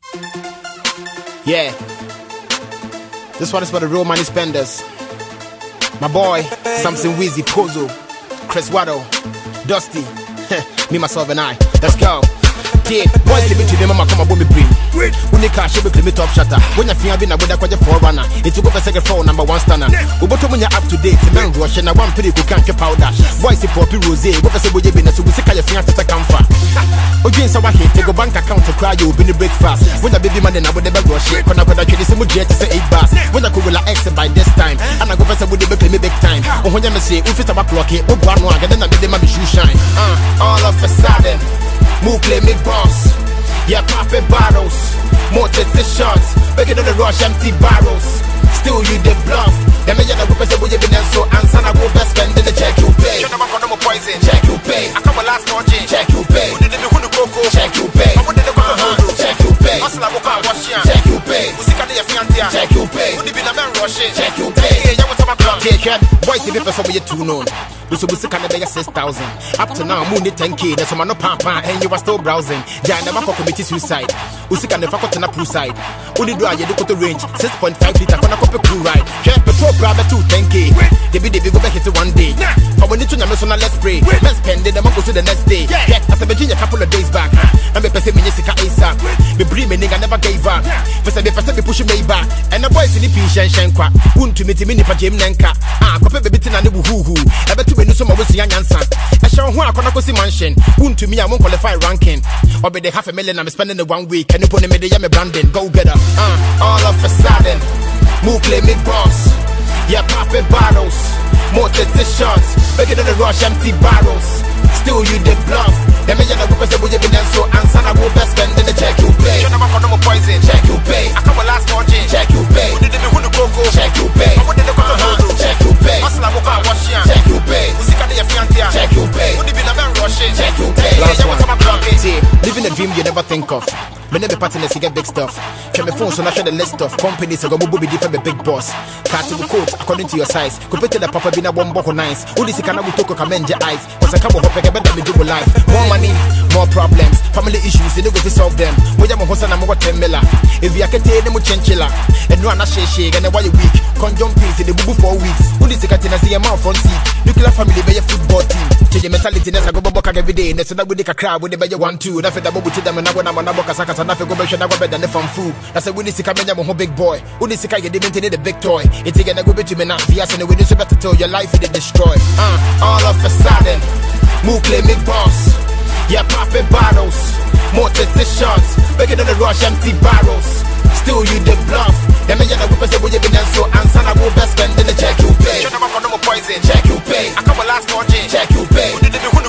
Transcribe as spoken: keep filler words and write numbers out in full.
Yeah, this one is for the real money spenders. My boy, Samson Weezy, Pozo, Chris Waddle, Dusty, me, myself, and I. Let's go. Yeah, boys, they be to them, mama, come on, me bring. When they cash, you be me top shutter. When you feel I've been a winner, quite a forerunner. It took up a second phone, number one stunner. We bought when you're up to date, man, rush, and I want to go can't powder. Boys, they poppy rose, what I say, would you be so we see your finger to come far. Against our hit, take a bank account to cry, you'll be the breakfast. When the baby man, I would never rush it. When I put a trade, some jet to say eight bars. When I could exit by this time, and I go for some would play me big time. Oh, when you say, if it's a back rocket, oh, one one, and then I made them shoe shine. Uh, all of a sudden. Move play me boss, yeah, poppin' bottles, more titty shots, making on the rush empty barrels. Still you the bluff. Them me yellow whippers that would you been so answer I go best spend in the check you pay. You know I'm gonna poison, check you pay. I come last morning, check you pay. Who did the who the coco, check you pay. I wanted the coco, check you pay. Hustle I go car wash ya, check you pay. Who sick of the fiantia, check you pay. Who did be the man rushing, check you pay. Yeah, you want some club, take care. Boys, if you person you too known. So we see kind of six thousand. Up to now, moon ten K. That's why no pampa and you are still browsing. Jai never committed suicide. We see kind of fuck on a blue side. Only do I you look at the range six point five liter on a couple crew ride. Check petrol private two ten K. They be they be go back into one day. But when you turn a mess on a let's spray. Let's spend it, I'm go to the next day. Yeah, as a Virginia couple of days back. I'm a person Jessica ASAP. Me bring me nigga never gave up. For some person be pushing me back. And the boys in the piece and shankwa. Wouldn't to meet me in Jim Nanka. Ah, copy baby tin and the woo hoo. When you some of us young answer, I show who I can go see mansion. Wouldn't to me, I won't qualify ranking. Or be the half a million I'm spending the one week. And you put me the yummy branding, go get her. Uh, all of a sudden, move play me boss. Yeah, poppin' bottles, more titty shots, making on the rush empty barrels. Still you the bluff. Them me yellow whippers that would you been so answer I go best spend in the check you pay. You know I'm gonna poison, check you pay. I come last morning, check you pay. Who did the who the coco, check you pay. I wanted the coco, check you pay. Hustle I go car wash ya, check you pay. Who sick of the fiantia, check you pay. Who did be the man rushing, check you pay. Last one, see, living a dream you never think of. Me never partners you get big stuff. Can me phone so I share the list of companies I go move be different be big boss. Cut to quote according to your size. Compare the papa be na one boko nice. Only see can I talk come enjoy eyes. Cause I come hope I better me do life. More money, more problems. Family issues, they don't go to solve them. When I'm a host and I'm a ten miller. If you can tell them a chinchilla. And no I'm not shake and why you weak. Conjunct pills in the boo for weeks. Only see can see a mouth front seat. Nuclear family be a football team. Change your mentality, that's a go back every day. That's not with the crowd with the bay one two. That's the bubble to them and I want to book a sack. And I go back and I go better than from food. That's a winning sick I'm a big boy. Only sick I get the big toy. It's again a go to me now. Yes, and the winning so better tell your life it destroy. Uh, all of a sudden, move play me boss. Yeah, poppin' bottles, more titty shots, making on the rush empty barrels. Still you the bluff. Them me yellow whippers that would you been so answer I go best spend in the check you pay. You know I'm gonna poison, check you pay. I come last morning, check you pay. Who did the who